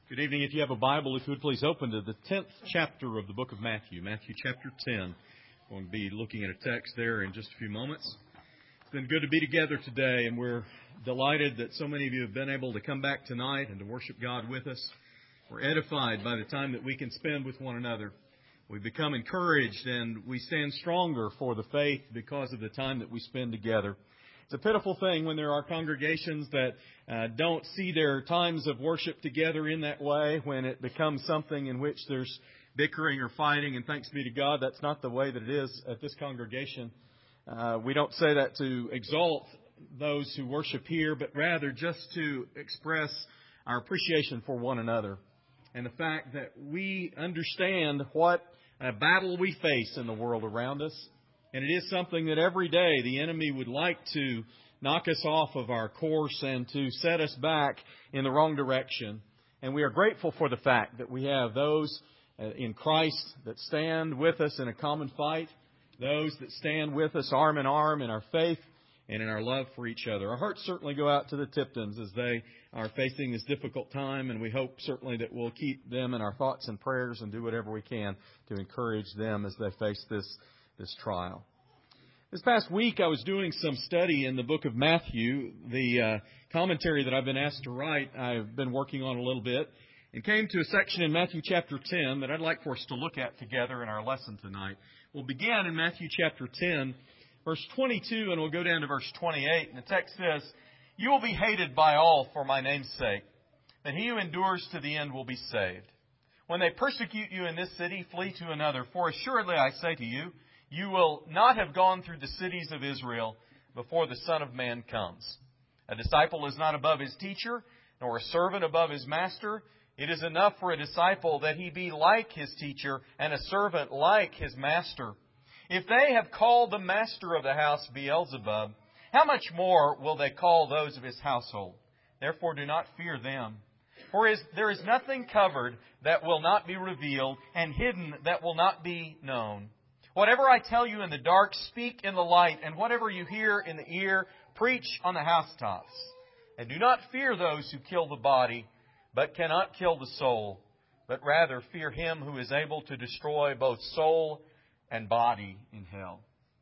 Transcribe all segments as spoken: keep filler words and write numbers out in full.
Good evening. If you have a Bible, if you would please open to the tenth chapter of the book of Matthew, Matthew chapter ten. We're going to be looking at a text there in just a few moments. It's been good to be together today, and we're delighted that so many of you have been able to come back tonight and to worship God with us. We're edified by the time that we can spend with one another. We become encouraged and we stand stronger for the faith because of the time that we spend together. It's a pitiful thing when there are congregations that uh, don't see their times of worship together in that way, when it becomes something in which there's bickering or fighting, and thanks be to God, that's not the way that it is at this congregation. Uh, we don't say that to exalt those who worship here, but rather just to express our appreciation for one another and the fact that we understand what a battle we face in the world around us. And it is something that every day the enemy would like to knock us off of our course and to set us back in the wrong direction. And we are grateful for the fact that we have those in Christ that stand with us in a common fight, those that stand with us arm in arm in our faith and in our love for each other. Our hearts certainly go out to the Tiptons as they are facing this difficult time, and we hope certainly that we'll keep them in our thoughts and prayers and do whatever we can to encourage them as they face this this trial. This past week I was doing some study in the book of Matthew. The uh, commentary that I've been asked to write, I've been working on a little bit, and came to a section in Matthew chapter ten that I'd like for us to look at together in our lesson tonight. We'll begin in Matthew chapter ten, verse twenty-two, and we'll go down to verse twenty-eight. And the text says, "You will be hated by all for my name's sake, but he who endures to the end will be saved. When they persecute you in this city, flee to another. For assuredly I say to you, you will not have gone through the cities of Israel before the Son of Man comes. A disciple is not above his teacher, nor a servant above his master. It is enough for a disciple that he be like his teacher, and a servant like his master. If they have called the master of the house Beelzebub, how much more will they call those of his household? Therefore do not fear them. For is, there is nothing covered that will not be revealed, and hidden that will not be known. Whatever I tell you in the dark, speak in the light, and whatever you hear in the ear, preach on the housetops. And do not fear those who kill the body, but cannot kill the soul, but rather fear him who is able to destroy both soul and body in hell."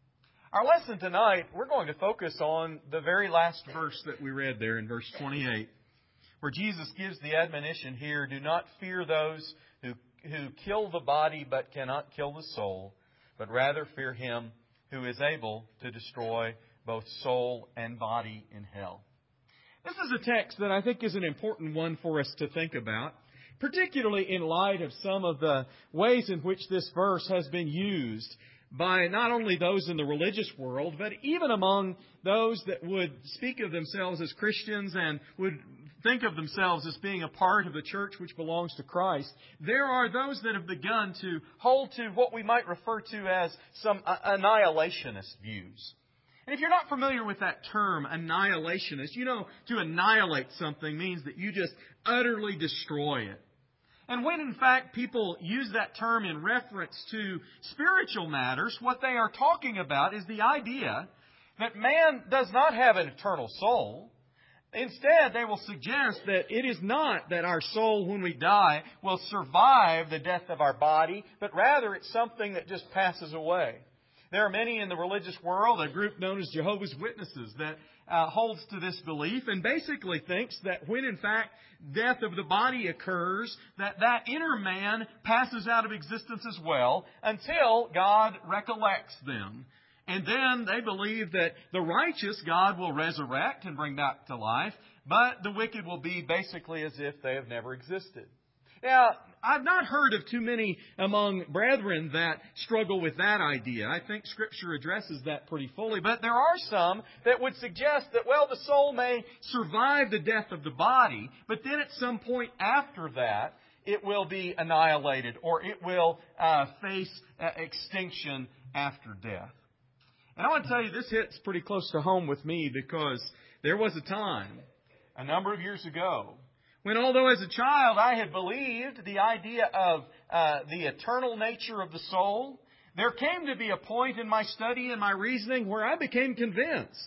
Our lesson tonight, we're going to focus on the very last verse that we read there in verse twenty-eight, where Jesus gives the admonition here, do not fear those who, who kill the body, but cannot kill the soul, but rather fear him who is able to destroy both soul and body in hell. This is a text that I think is an important one for us to think about, particularly in light of some of the ways in which this verse has been used by not only those in the religious world, but even among those that would speak of themselves as Christians and would think of themselves as being a part of the church which belongs to Christ. There are those that have begun to hold to what we might refer to as some annihilationist views. And if you're not familiar with that term, annihilationist, you know, to annihilate something means that you just utterly destroy it. And when, in fact, people use that term in reference to spiritual matters, what they are talking about is the idea that man does not have an eternal soul. Instead, they will suggest that it is not that our soul, when we die, will survive the death of our body, but rather it's something that just passes away. There are many in the religious world, a group known as Jehovah's Witnesses, that uh, holds to this belief and basically thinks that when, in fact, death of the body occurs, that that inner man passes out of existence as well until God recollects them. And then they believe that the righteous God will resurrect and bring back to life, but the wicked will be basically as if they have never existed. Now, I've not heard of too many among brethren that struggle with that idea. I think Scripture addresses that pretty fully. But there are some that would suggest that, well, the soul may survive the death of the body, but then at some point after that, it will be annihilated or it will uh, face uh, extinction after death. And I want to tell you, this hits pretty close to home with me because there was a time, a number of years ago, when although as a child I had believed the idea of uh, the eternal nature of the soul, there came to be a point in my study and my reasoning where I became convinced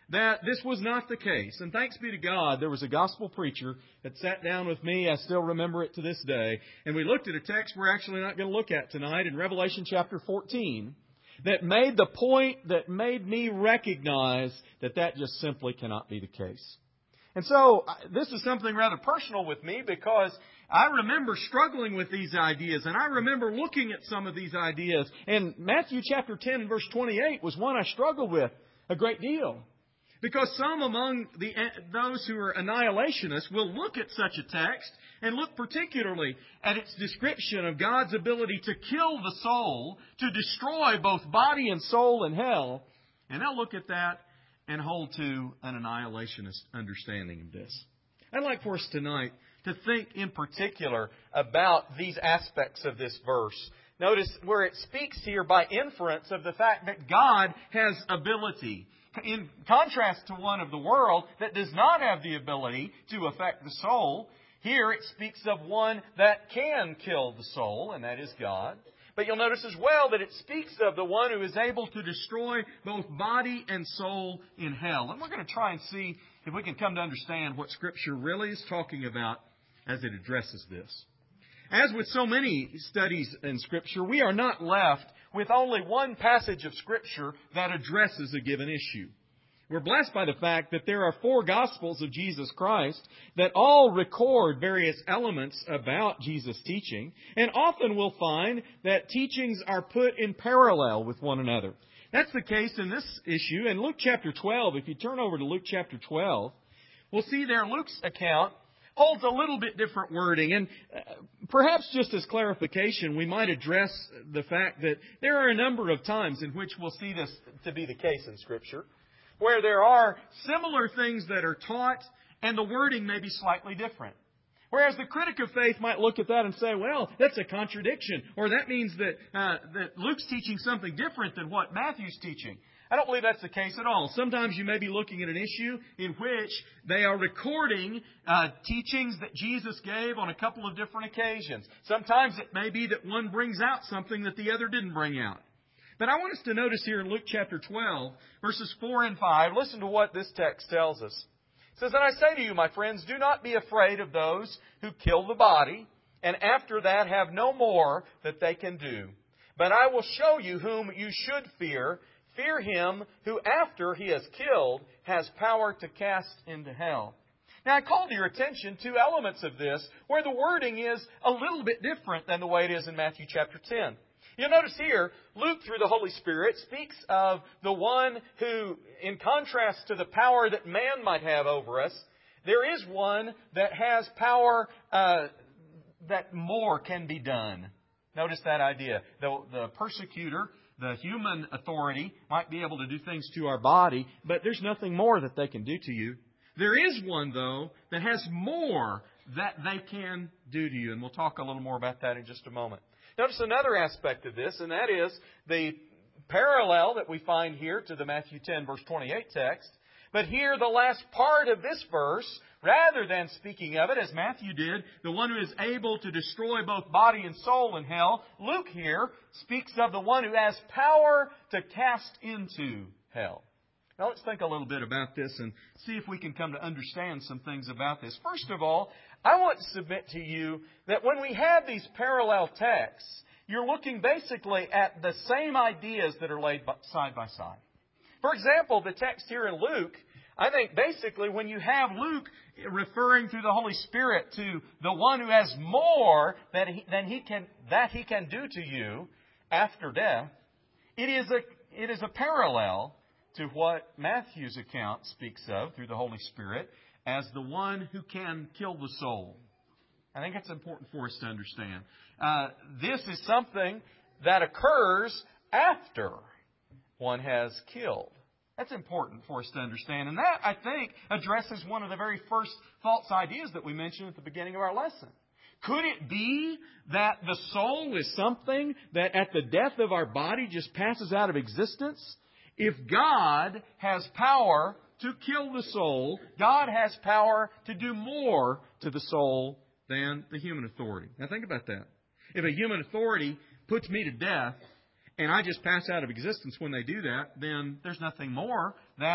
that this was not the case. And thanks be to God, there was a gospel preacher that sat down with me. I still remember it to this day. And we looked at a text we're actually not going to look at tonight in Revelation chapter fourteen that made the point that made me recognize that that just simply cannot be the case. And so this is something rather personal with me because I remember struggling with these ideas, and I remember looking at some of these ideas. And Matthew chapter ten and verse twenty-eight was one I struggled with a great deal. Because some among the those who are annihilationists will look at such a text and look particularly at its description of God's ability to kill the soul, to destroy both body and soul in hell, and they'll look at that and hold to an annihilationist understanding of this. I'd like for us tonight to think in particular about these aspects of this verse. Notice where it speaks here by inference of the fact that God has ability. In contrast to one of the world that does not have the ability to affect the soul, here it speaks of one that can kill the soul, and that is God. But you'll notice as well that it speaks of the one who is able to destroy both body and soul in hell. And we're going to try and see if we can come to understand what Scripture really is talking about as it addresses this. As with so many studies in Scripture, we are not left with only one passage of Scripture that addresses a given issue. We're blessed by the fact that there are four Gospels of Jesus Christ that all record various elements about Jesus' teaching, and often we'll find that teachings are put in parallel with one another. That's the case in this issue. In Luke chapter twelve, if you turn over to Luke chapter twelve, we'll see there Luke's account holds a little bit different wording. And perhaps just as clarification, we might address the fact that there are a number of times in which we'll see this to be the case in Scripture, where there are similar things that are taught and the wording may be slightly different. Whereas the critic of faith might look at that and say, well, that's a contradiction, or that means that, uh, that Luke's teaching something different than what Matthew's teaching. I don't believe that's the case at all. Sometimes you may be looking at an issue in which they are recording uh, teachings that Jesus gave on a couple of different occasions. Sometimes it may be that one brings out something that the other didn't bring out. But I want us to notice here in Luke chapter twelve, verses four and five, listen to what this text tells us. It says, "And I say to you, my friends, do not be afraid of those who kill the body, and after that have no more that they can do. But I will show you whom you should fear. Fear him who, after he has killed, has power to cast into hell." Now, I call to your attention two elements of this where the wording is a little bit different than the way it is in Matthew chapter ten. You'll notice here, Luke, through the Holy Spirit, speaks of the one who, in contrast to the power that man might have over us, there is one that has power uh, that more can be done. Notice that idea. The, the persecutor, the human authority, might be able to do things to our body, but there's nothing more that they can do to you. There is one, though, that has more that they can do to you. And we'll talk a little more about that in just a moment. Notice another aspect of this, and that is the parallel that we find here to the Matthew ten, verse twenty-eight text. But here, the last part of this verse, rather than speaking of it, as Matthew did, the one who is able to destroy both body and soul in hell, Luke here speaks of the one who has power to cast into hell. Now let's think a little bit about this and see if we can come to understand some things about this. First of all, I want to submit to you that when we have these parallel texts, you're looking basically at the same ideas that are laid side by side. For example, the text here in Luke, I think basically when you have Luke referring through the Holy Spirit to the one who has more that he, than he can, that he can do to you after death, it is a, it is a parallel to what Matthew's account speaks of through the Holy Spirit as the one who can kill the soul. I think it's important for us to understand. Uh, this is something that occurs after one has killed. That's important for us to understand. And that, I think, addresses one of the very first false ideas that we mentioned at the beginning of our lesson. Could it be that the soul is something that at the death of our body just passes out of existence? If God has power to kill the soul, God has power to do more to the soul than the human authority. Now think about that. If a human authority puts me to death and I just pass out of existence when they do that, then there's nothing more that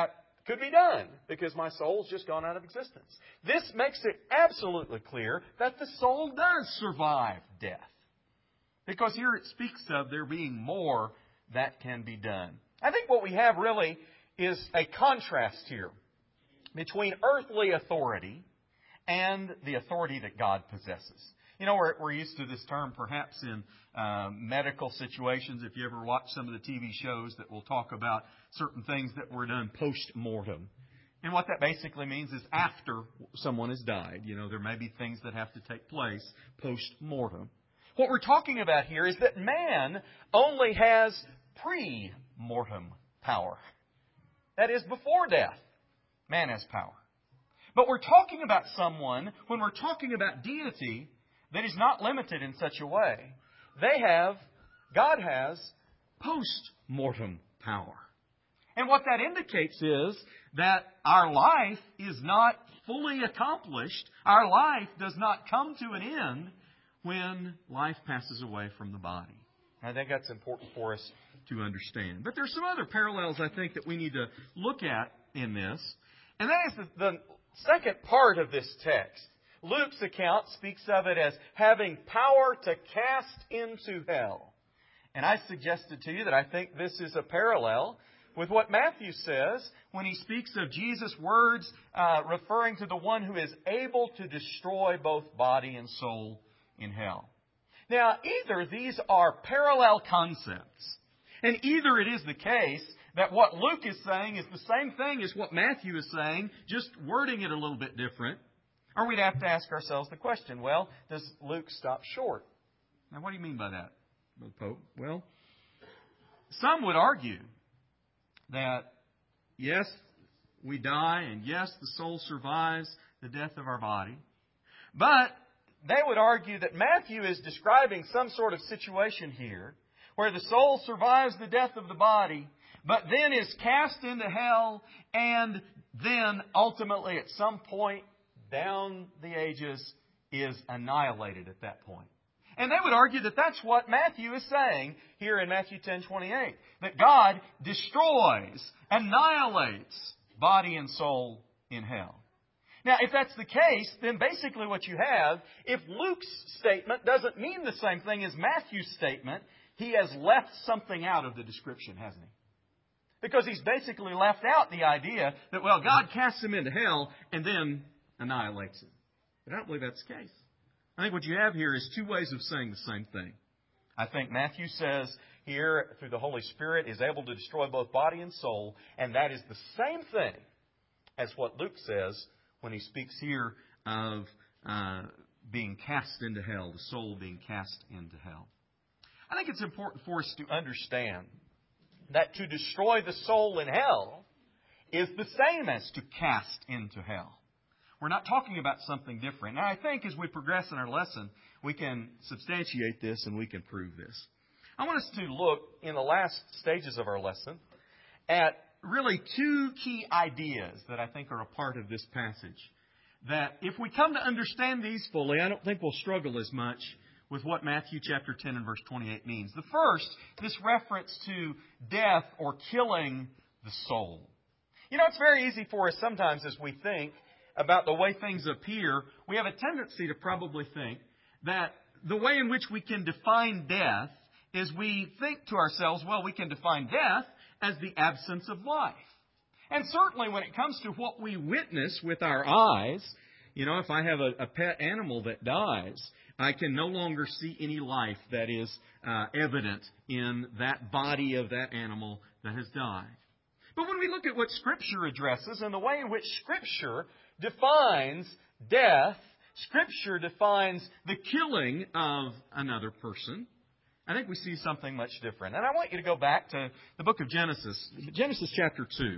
could be done because my soul's just gone out of existence. This makes it absolutely clear that the soul does survive death. Because here it speaks of there being more that can be done. I think what we have really is a contrast here between earthly authority and the authority that God possesses. You know, we're, we're used to this term perhaps in um, medical situations. If you ever watch some of the T V shows that will talk about certain things that were done post-mortem. And what that basically means is after someone has died. You know, there may be things that have to take place post-mortem. What we're talking about here is that man only has pre-mortem power. That is, before death, man has power. But we're talking about someone, when we're talking about deity, that is not limited in such a way. They have, God has, post-mortem power. And what that indicates is that our life is not fully accomplished. Our life does not come to an end when life passes away from the body. I think that's important for us to understand. But there's some other parallels, I think, that we need to look at in this. And that is the, the second part of this text. Luke's account speaks of it as having power to cast into hell. And I suggested to you that I think this is a parallel with what Matthew says when he speaks of Jesus' words uh, referring to the one who is able to destroy both body and soul in hell. Now, either these are parallel concepts, and either it is the case that what Luke is saying is the same thing as what Matthew is saying, just wording it a little bit different, or we'd have to ask ourselves the question, well, does Luke stop short? Now, what do you mean by that, Brother Pope? Well, some would argue that, yes, we die, and yes, the soul survives the death of our body, but they would argue that Matthew is describing some sort of situation here where the soul survives the death of the body, but then is cast into hell and then ultimately at some point down the ages is annihilated at that point. And they would argue that that's what Matthew is saying here in Matthew ten twenty-eight. That God destroys, annihilates body and soul in hell. Now, if that's the case, then basically what you have, if Luke's statement doesn't mean the same thing as Matthew's statement, he has left something out of the description, hasn't he? Because he's basically left out the idea that, well, God casts him into hell and then annihilates him. But I don't believe that's the case. I think what you have here is two ways of saying the same thing. I think Matthew says here, through the Holy Spirit, is able to destroy both body and soul, and that is the same thing as what Luke says when he speaks here of uh, being cast into hell, the soul being cast into hell. I think it's important for us to understand that to destroy the soul in hell is the same as to cast into hell. We're not talking about something different. Now, I think as we progress in our lesson, we can substantiate this and we can prove this. I want us to look in the last stages of our lesson at really two key ideas that I think are a part of this passage. That if we come to understand these fully, I don't think we'll struggle as much with what Matthew chapter ten and verse twenty-eight means. The first, this reference to death or killing the soul. You know, it's very easy for us sometimes as we think about the way things appear, we have a tendency to probably think that the way in which we can define death is we think to ourselves, well, we can define death as the absence of life. And certainly when it comes to what we witness with our eyes, you know, if I have a, a pet animal that dies, I can no longer see any life that is uh, evident in that body of that animal that has died. But when we look at what Scripture addresses and the way in which Scripture defines death, Scripture defines the killing of another person, I think we see something much different. And I want you to go back to the book of Genesis, Genesis chapter two.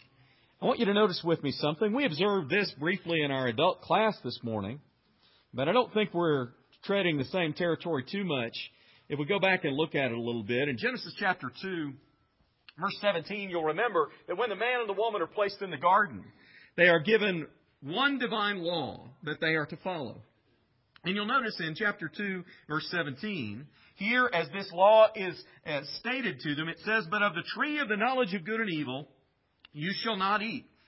I want you to notice with me something. We observed this briefly in our adult class this morning, but I don't think we're treading the same territory too much if we go back and look at it a little bit. In Genesis chapter two, verse seventeen, you'll remember that when the man and the woman are placed in the garden, they are given one divine law that they are to follow. And you'll notice in chapter two, verse seventeen, here as this law is uh, stated to them, it says, "But of the tree of the knowledge of good and evil you shall not eat.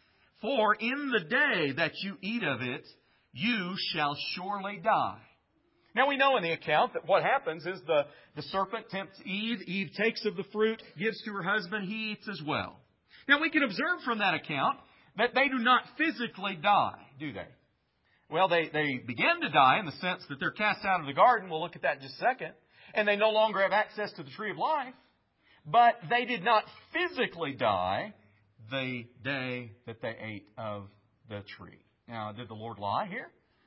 For in the day that you eat of it, you shall surely die. Now we know in the account that what happens is the, the serpent tempts Eve. Eve takes of the fruit, gives to her husband. He eats as well. Now we can observe from that account that they do not physically die, do they? Well, they, they begin to die in the sense that they're cast out of the garden. We'll look at that in just a second. And they no longer have access to the tree of life. But they did not physically die the day that they ate of the tree. Now, did the Lord lie here?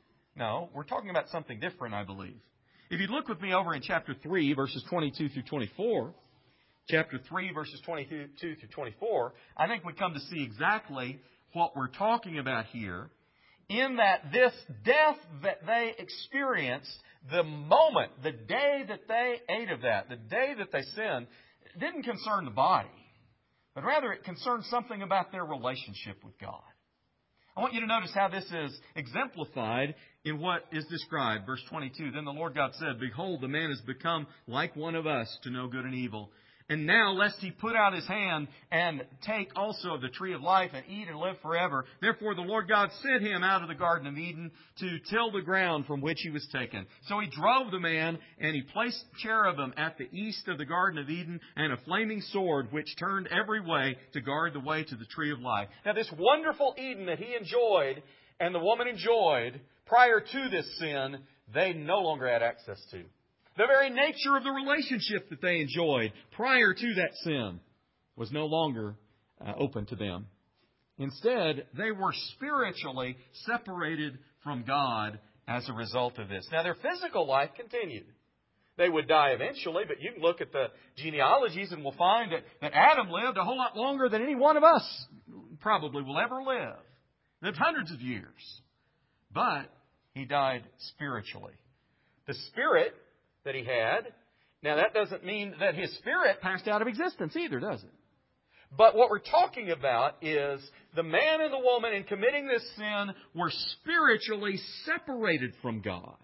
No, we're talking about something different, I believe. If you look with me over in chapter three, verses twenty-two through twenty-four, chapter three, verses twenty-two through twenty-four, I think we come to see exactly what we're talking about here, in that this death that they experienced, the moment, the day that they ate of that, the day that they sinned, didn't concern the body, but rather it concerned something about their relationship with God. I want you to notice how this is exemplified in what is described. Verse twenty-two, Then the Lord God said, Behold, the man has become like one of us to know good and evil. And now, lest he put out his hand and take also of the tree of life and eat and live forever. Therefore the Lord God sent him out of the Garden of Eden to till the ground from which he was taken. So he drove the man, and he placed cherubim at the east of the Garden of Eden, and a flaming sword which turned every way to guard the way to the tree of life. Now this wonderful Eden that he enjoyed and the woman enjoyed prior to this sin, they no longer had access to. The very nature of the relationship that they enjoyed prior to that sin was no longer uh, open to them. Instead, they were spiritually separated from God as a result of this. Now, their physical life continued. They would die eventually, but you can look at the genealogies and we'll find that, that Adam lived a whole lot longer than any one of us probably will ever live. Lived hundreds of years. But he died spiritually. The spirit that he had. Now, that doesn't mean that his spirit passed out of existence either, does it? But what we're talking about is the man and the woman in committing this sin were spiritually separated from God.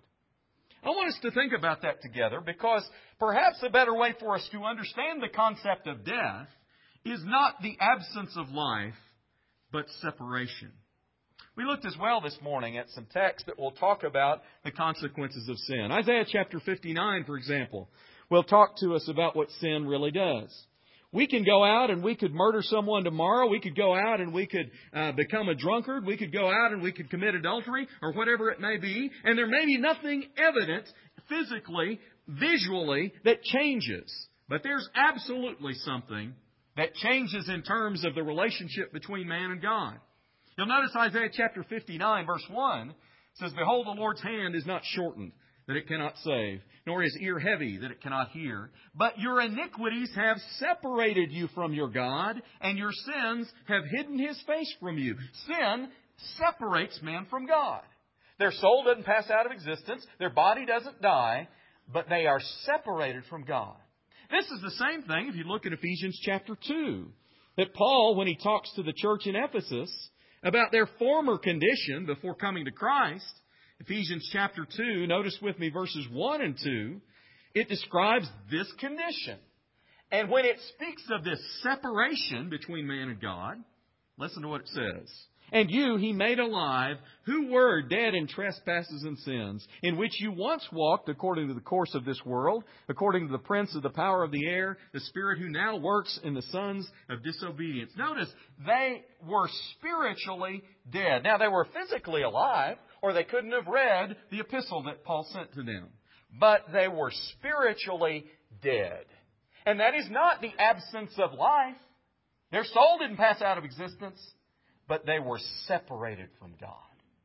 I want us to think about that together because perhaps a better way for us to understand the concept of death is not the absence of life, but separation. We looked as well this morning at some texts that will talk about the consequences of sin. Isaiah chapter fifty-nine, for example, will talk to us about what sin really does. We can go out and we could murder someone tomorrow. We could go out and we could uh, become a drunkard. We could go out and we could commit adultery or whatever it may be. And there may be nothing evident physically, visually, that changes. But there's absolutely something that changes in terms of the relationship between man and God. You'll notice Isaiah chapter fifty-nine, verse one says, Behold, the Lord's hand is not shortened, that it cannot save, nor his ear heavy, that it cannot hear. But your iniquities have separated you from your God, and your sins have hidden his face from you. Sin separates man from God. Their soul doesn't pass out of existence. Their body doesn't die, but they are separated from God. This is the same thing if you look at Ephesians chapter two, that Paul, when he talks to the church in Ephesus about their former condition before coming to Christ, Ephesians chapter two, notice with me verses one and two, it describes this condition. And when it speaks of this separation between man and God, listen to what it says. And you he made alive, who were dead in trespasses and sins, in which you once walked according to the course of this world, according to the prince of the power of the air, the spirit who now works in the sons of disobedience. Notice, they were spiritually dead. Now, they were physically alive, or they couldn't have read the epistle that Paul sent to them. But they were spiritually dead. And that is not the absence of life. Their soul didn't pass out of existence. But they were separated from God.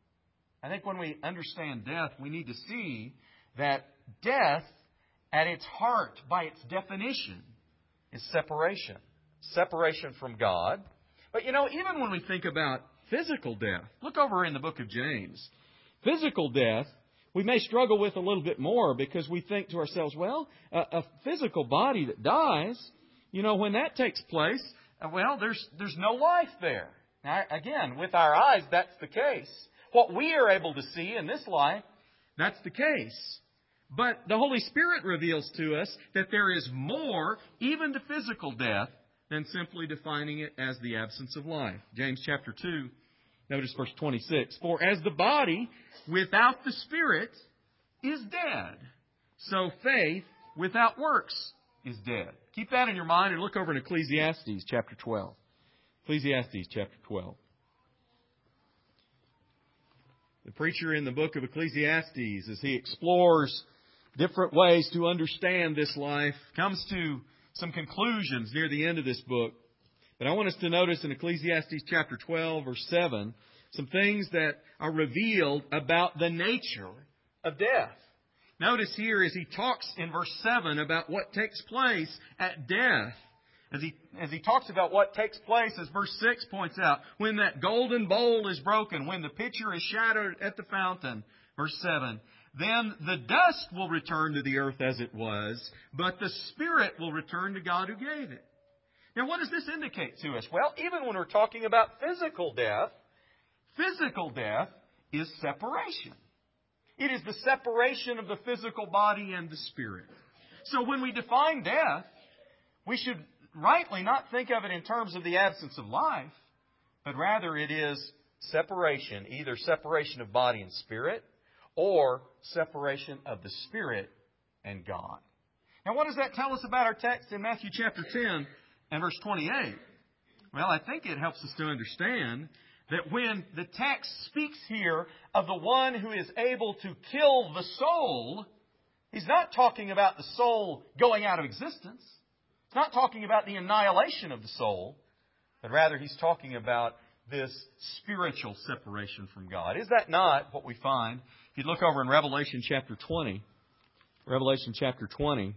I think when we understand death, we need to see that death, at its heart, by its definition, is separation. Separation from God. But you know, even when we think about physical death, look over in the book of James. Physical death, we may struggle with a little bit more because we think to ourselves, well, a, a physical body that dies, you know, when that takes place, well, there's there's no life there. Now, again, with our eyes, that's the case. What we are able to see in this life, that's the case. But the Holy Spirit reveals to us that there is more, even to physical death, than simply defining it as the absence of life. James chapter two Notice verse twenty-six. For as the body without the Spirit is dead, so faith without works is dead. Keep that in your mind and look over in Ecclesiastes chapter twelve. Ecclesiastes chapter twelve. The preacher in the book of Ecclesiastes, as he explores different ways to understand this life, comes to some conclusions near the end of this book. But I want us to notice in Ecclesiastes chapter twelve, verse seven, some things that are revealed about the nature of death. Notice here as he talks in verse seven about what takes place at death. As he, as he talks about what takes place, as verse six points out, when that golden bowl is broken, when the pitcher is shattered at the fountain. Verse seven, then the dust will return to the earth as it was, but the Spirit will return to God who gave it. Now, what does this indicate to us? Well, even when we're talking about physical death, physical death is separation. It is the separation of the physical body and the spirit. So when we define death, we should rightly not think of it in terms of the absence of life, but rather it is separation, either separation of body and spirit or separation of the Spirit and God. Now, what does that tell us about our text in Matthew chapter ten and verse twenty-eight? Well, I think it helps us to understand that when the text speaks here of the one who is able to kill the soul, he's not talking about the soul going out of existence. He's not talking about the annihilation of the soul, but rather he's talking about this spiritual separation from God. Is that not what we find? If you look over in Revelation chapter twenty, Revelation chapter twenty,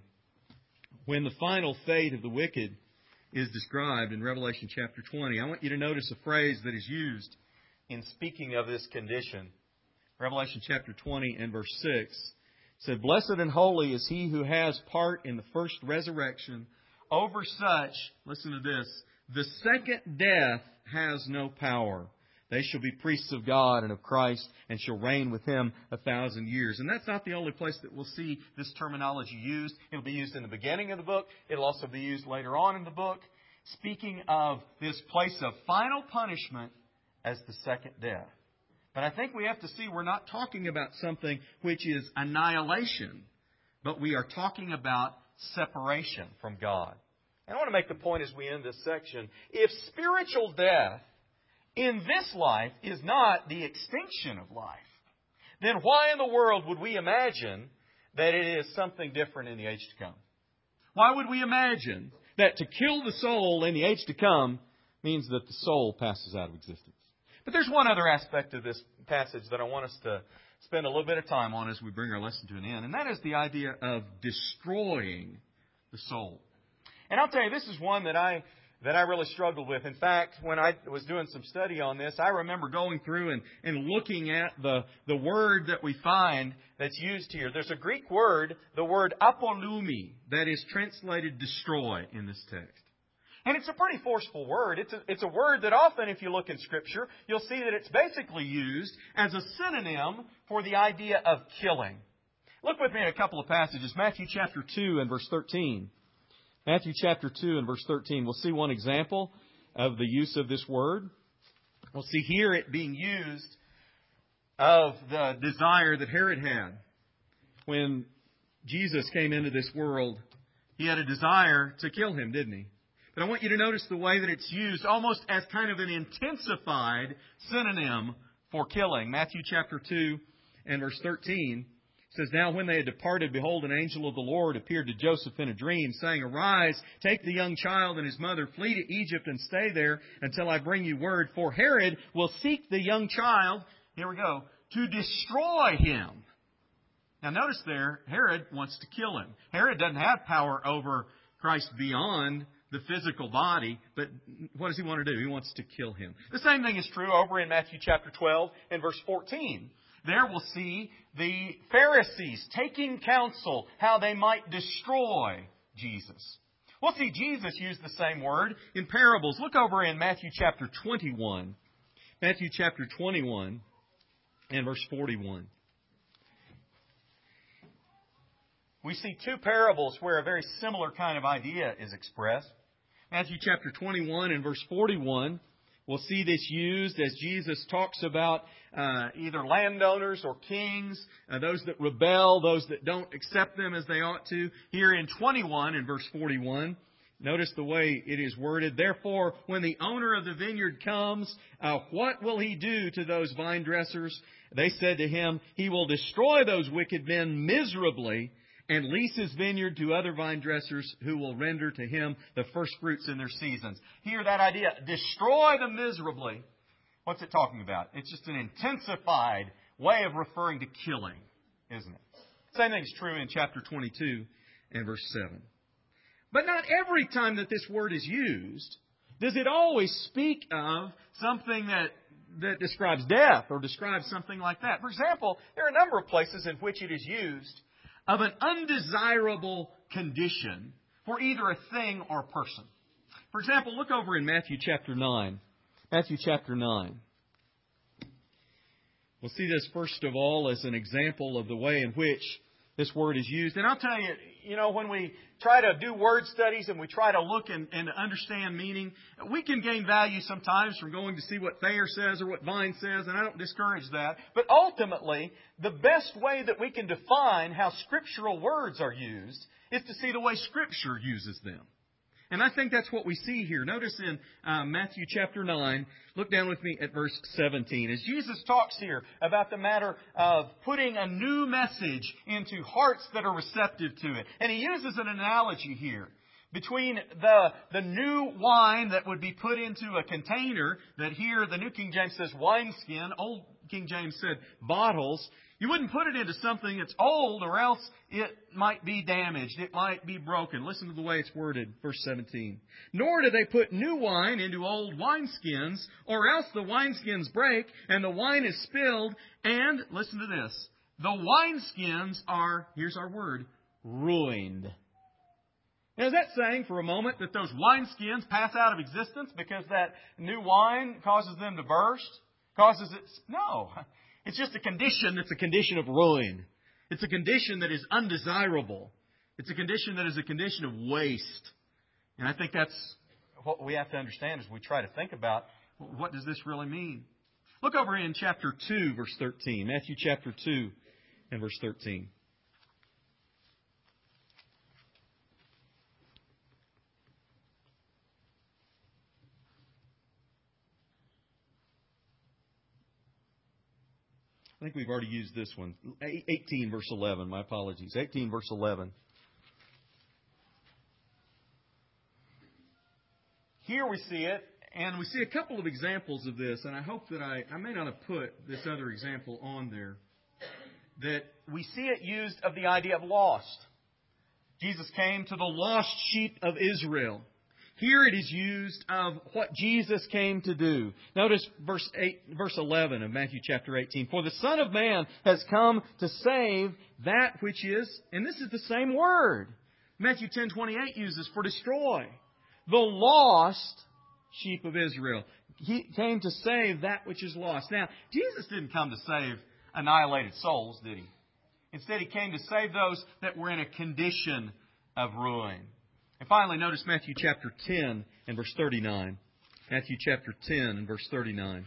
when the final fate of the wicked is described in Revelation chapter twenty, I want you to notice a phrase that is used in speaking of this condition. Revelation chapter twenty and verse six said, blessed and holy is he who has part in the first resurrection. Over such, listen to this, the second death has no power. They shall be priests of God and of Christ and shall reign with Him a thousand years. And that's not the only place that we'll see this terminology used. It'll be used in the beginning of the book. It'll also be used later on in the book, speaking of this place of final punishment as the second death. But I think we have to see we're not talking about something which is annihilation, but we are talking about separation from God. And I want to make the point as we end this section, if spiritual death in this life is not the extinction of life, then why in the world would we imagine that it is something different in the age to come? Why would we imagine that to kill the soul in the age to come means that the soul passes out of existence? But there's one other aspect of this passage that I want us to spend a little bit of time on as we bring our lesson to an end, and that is the idea of destroying the soul. And I'll tell you, this is one that I that I really struggled with. In fact, when I was doing some study on this, I remember going through and, and looking at the, the word that we find that's used here. There's a Greek word, the word apolumi, that is translated destroy in this text. And it's a pretty forceful word. It's a, it's a word that often, if you look in Scripture, you'll see that it's basically used as a synonym for the idea of killing. Look with me at a couple of passages. Matthew chapter two and verse thirteen. Matthew chapter two and verse thirteen. We'll see one example of the use of this word. We'll see here it being used of the desire that Herod had. When Jesus came into this world, he had a desire to kill him, didn't he? But I want you to notice the way that it's used almost as kind of an intensified synonym for killing. Matthew chapter two and verse thirteen says, now when they had departed, behold, an angel of the Lord appeared to Joseph in a dream, saying, arise, take the young child and his mother, flee to Egypt and stay there until I bring you word. For Herod will seek the young child, here we go, to destroy him. Now notice there, Herod wants to kill him. Herod doesn't have power over Christ beyond the physical body, but what does he want to do? He wants to kill him. The same thing is true over in Matthew chapter twelve and verse fourteen. There we'll see the Pharisees taking counsel how they might destroy Jesus. We'll see Jesus use the same word in parables. Look over in Matthew chapter twenty-one. Matthew chapter twenty-one and verse forty-one. We see two parables where a very similar kind of idea is expressed. Matthew chapter twenty-one and verse forty-one, We'll see this used as Jesus talks about uh, either landowners or kings, uh, those that rebel, those that don't accept them as they ought to. Here in twenty-one, in verse forty-one, notice the way it is worded. Therefore, when the owner of the vineyard comes, uh, what will he do to those vine dressers? They said to him, he will destroy those wicked men miserably and lease his vineyard to other vine dressers who will render to him the first fruits in their seasons. Hear that idea, destroy them miserably. What's it talking about? It's just an intensified way of referring to killing, isn't it? Same thing is true in chapter twenty-two and verse seven. But not every time that this word is used does it always speak of something that, that describes death or describes something like that. For example, there are a number of places in which it is used of an undesirable condition for either a thing or a person. For example, look over in Matthew chapter nine. Matthew chapter nine. We'll see this first of all as an example of the way in which this word is used. And I'll tell you, you know, when we try to do word studies and we try to look and, and understand meaning, we can gain value sometimes from going to see what Thayer says or what Vine says, and I don't discourage that. But ultimately, the best way that we can define how scriptural words are used is to see the way Scripture uses them. And I think that's what we see here. Notice in uh, Matthew chapter nine, look down with me at verse seventeen. As Jesus talks here about the matter of putting a new message into hearts that are receptive to it. And He uses an analogy here between the, the new wine that would be put into a container, that here the New King James says wineskin, Old King James said bottles. You wouldn't put it into something that's old, or else it might be damaged. It might be broken. Listen to the way it's worded, verse seventeen. Nor do they put new wine into old wineskins, or else the wineskins break, and the wine is spilled, and, listen to this, the wineskins are, here's our word, ruined. Now, is that saying for a moment that those wineskins pass out of existence because that new wine causes them to burst? Causes it? No. It's just a condition that's a condition of ruin. It's a condition that is undesirable. It's a condition that is a condition of waste. And I think that's what we have to understand as we try to think about what does this really mean. Look over in chapter two, verse thirteen. Matthew chapter two and verse thirteen. I think we've already used this one. eighteen verse eleven. My apologies. eighteen verse eleven. Here we see it, and we see a couple of examples of this, and I hope that I, I may not have put this other example on there, that we see it used of the idea of lost. Jesus came to the lost sheep of Israel. Here it is used of what Jesus came to do. Notice verse eight, verse eleven of Matthew chapter eighteen. For the Son of Man has come to save that which is, and this is the same word. Matthew ten twenty-eight uses for destroy. The lost sheep of Israel. He came to save that which is lost. Now, Jesus didn't come to save annihilated souls, did He? Instead, He came to save those that were in a condition of ruin. And finally, notice Matthew chapter ten and verse thirty-nine. Matthew chapter ten and verse thirty-nine.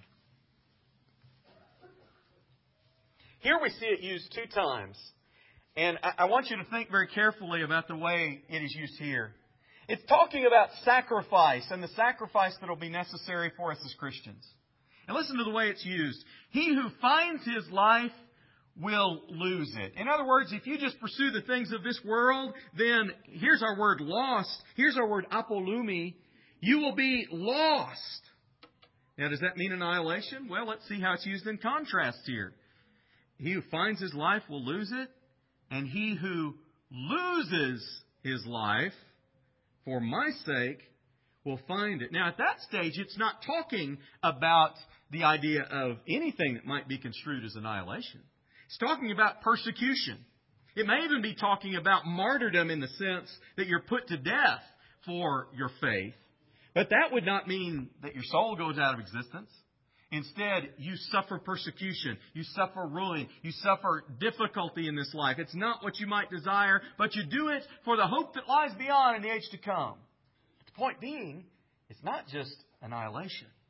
Here we see it used two times. And I want you to think very carefully about the way it is used here. It's talking about sacrifice and the sacrifice that will be necessary for us as Christians. And listen to the way it's used. He who finds his life will lose it. In other words, if you just pursue the things of this world, then here's our word lost. Here's our word apolumi. You will be lost. Now, does that mean annihilation? Well, let's see how it's used in contrast here. He who finds his life will lose it, and he who loses his life for my sake will find it. Now, at that stage, it's not talking about the idea of anything that might be construed as annihilation. It's talking about persecution. It may even be talking about martyrdom in the sense that you're put to death for your faith. But that would not mean that your soul goes out of existence. Instead, you suffer persecution. You suffer ruin. You suffer difficulty in this life. It's not what you might desire, but you do it for the hope that lies beyond in the age to come. But the point being, it's not just annihilation.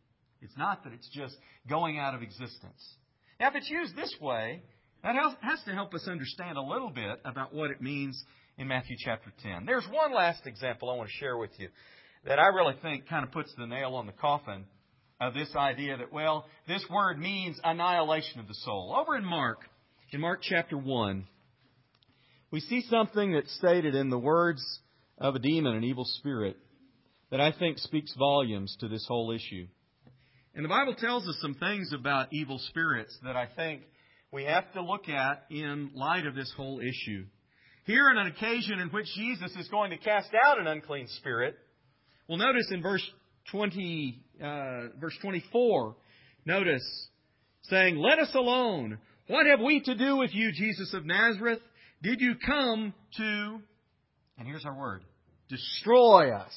It's not that it's just going out of existence. Now, if it's used this way, that has to help us understand a little bit about what it means in Matthew chapter ten. There's one last example I want to share with you that I really think kind of puts the nail on the coffin of this idea that, well, this word means annihilation of the soul. Over in Mark, in Mark chapter one, we see something that's stated in the words of a demon, an evil spirit, that I think speaks volumes to this whole issue. And the Bible tells us some things about evil spirits that I think we have to look at in light of this whole issue. Here, on an occasion in which Jesus is going to cast out an unclean spirit, well, notice in verse twenty, uh, verse twenty-four, notice saying, "Let us alone. What have we to do with you, Jesus of Nazareth? Did you come to," and here's our word, "destroy us?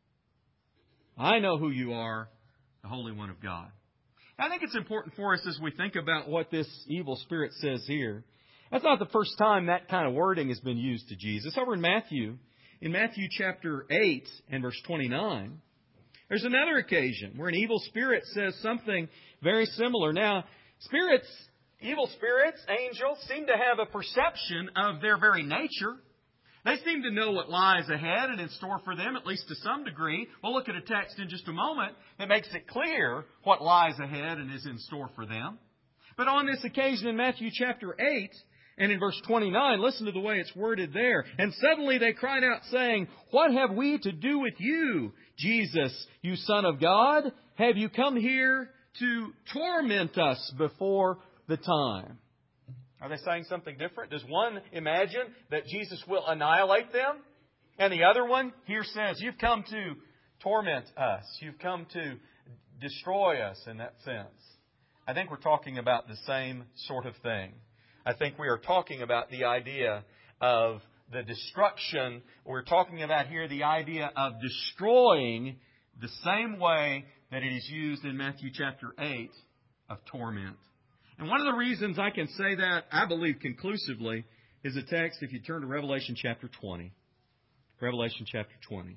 I know who you are, the Holy One of God." I think it's important for us as we think about what this evil spirit says here. That's not the first time that kind of wording has been used to Jesus. Over in Matthew, in Matthew chapter eight and verse twenty-nine, there's another occasion where an evil spirit says something very similar. Now, spirits, evil spirits, angels, seem to have a perception of their very nature. They seem to know what lies ahead and in store for them, at least to some degree. We'll look at a text in just a moment that makes it clear what lies ahead and is in store for them. But on this occasion in Matthew chapter eight and in verse twenty-nine, listen to the way it's worded there. "And suddenly they cried out, saying, 'What have we to do with you, Jesus, you Son of God? Have you come here to torment us before the time?'" Are they saying something different? Does one imagine that Jesus will annihilate them? And the other one here says, "You've come to torment us. You've come to destroy us," in that sense. I think we're talking about the same sort of thing. I think we are talking about the idea of the destruction. We're talking about here the idea of destroying the same way that it is used in Matthew chapter eight of torment. And one of the reasons I can say that, I believe conclusively, is a text if you turn to Revelation chapter twenty. Revelation chapter twenty.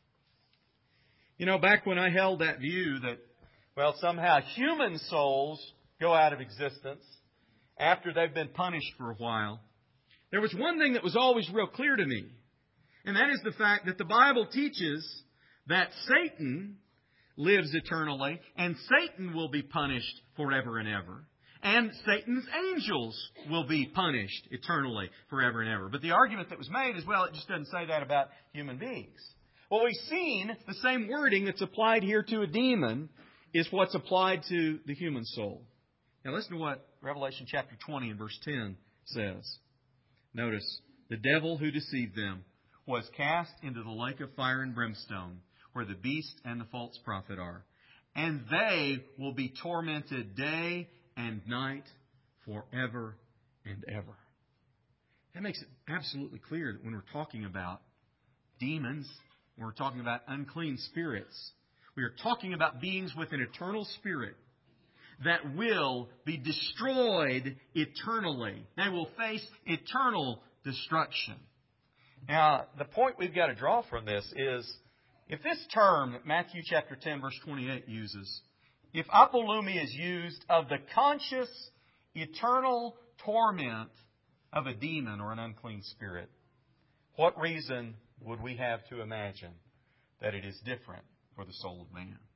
You know, back when I held that view that, well, somehow human souls go out of existence after they've been punished for a while, there was one thing that was always real clear to me. And that is the fact that the Bible teaches that Satan lives eternally and Satan will be punished forever and ever. And Satan's angels will be punished eternally forever and ever. But the argument that was made is, well, it just doesn't say that about human beings. Well, we've seen the same wording that's applied here to a demon is what's applied to the human soul. Now listen to what Revelation chapter twenty and verse ten says. Notice, "The devil who deceived them was cast into the lake of fire and brimstone, where the beast and the false prophet are. And they will be tormented day and night forever and ever." That makes it absolutely clear that when we're talking about demons, when we're talking about unclean spirits, we are talking about beings with an eternal spirit that will be destroyed eternally. They will face eternal destruction. Now, the point we've got to draw from this is, if this term that Matthew chapter ten verse twenty-eight uses, if apolumi is used of the conscious, eternal torment of a demon or an unclean spirit, what reason would we have to imagine that it is different for the soul of man?